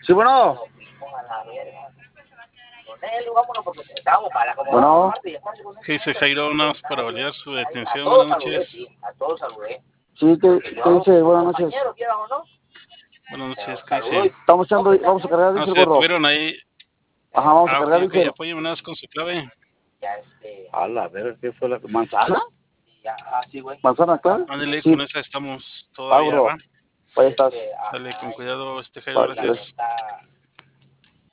Sí, bueno. Bueno. ¿Qué dice Jairo? Nada más para validar su detención. Buenas noches. Sí, ¿qué dice? Buenas noches. Buenas noches, ¿qué dice? Vamos a cargar, dice No, el se gordo. detuvieron ahí. Ajá, vamos a cargar, ok, dice. apóyeme nada más con su clave. A la ver, ¿qué fue la manzana? ¿Manzana clave? Ándale, Sí. con esa estamos todavía, Bro. ¿va? Ahí estás. Sale con cuidado, Jairo, gracias.